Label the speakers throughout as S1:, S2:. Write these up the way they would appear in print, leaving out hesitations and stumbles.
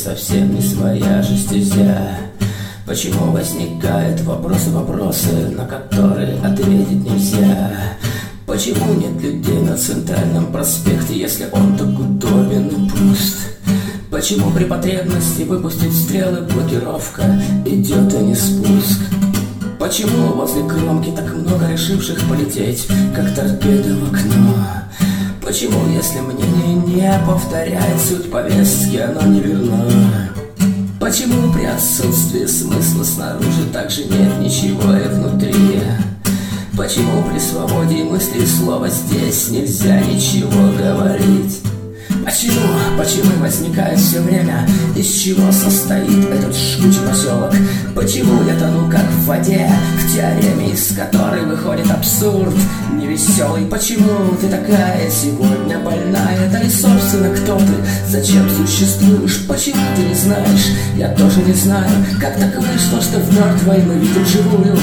S1: совсем не своя же стезя. Почему возникают вопросы, на которые ответить нельзя? Почему нет людей на центральном проспекте, если он так удобен и пуст? Почему при потребности выпустить стрелы блокировка идет, а не спуск? Почему возле кромки так много решивших полететь, как торпеда в окно? Почему, если мнение не повторяет суть повестки, оно не верно? Почему при отсутствии смысла снаружи также нет ничего и внутри? Почему при свободе мысли и слова здесь нельзя ничего говорить? Почему возникает все время, из чего состоит этот жгучий поселок? Почему я тону как в воде, в теореме, из которой выходит абсурд невеселый? Почему ты такая сегодня больная? Да и собственно кто ты, зачем существуешь? Почему ты не знаешь, я тоже не знаю, как так вышло, что в мертвой мы видим живую?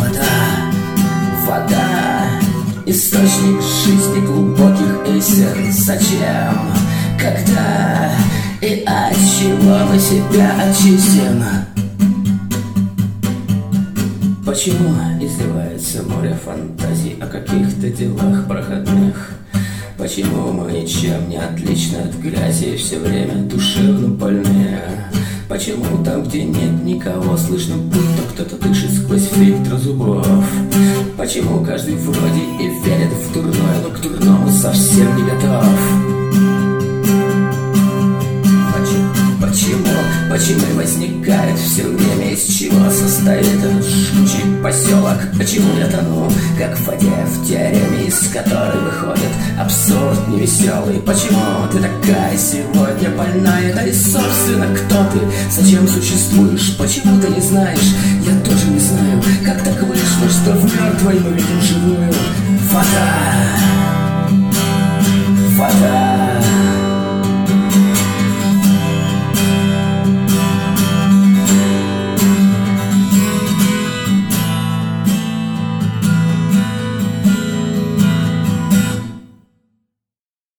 S1: Вода, источник жизни глубоких истин. Зачем, когда и от чего мы себя очистим? Почему изливается море фантазий о каких-то делах проходных? Почему мы ничем не отличны от грязи и все время душевно больные? Почему там, где нет никого, слышно, будто кто-то дышит сквозь фильтр зубов? Почему каждый вроде и верит в дурное, но к дурному совсем не готов? Почему возникает все время, из чего состоит этот жгучий поселок? Почему я тону, как в воде, в теореме, из которой выходит абсурд невеселый? Почему ты такая сегодня больная? Да и собственно кто ты, зачем существуешь? Почему ты не знаешь, я тоже не знаю, как так вышло, что в мертвой мы видим живую? Вода.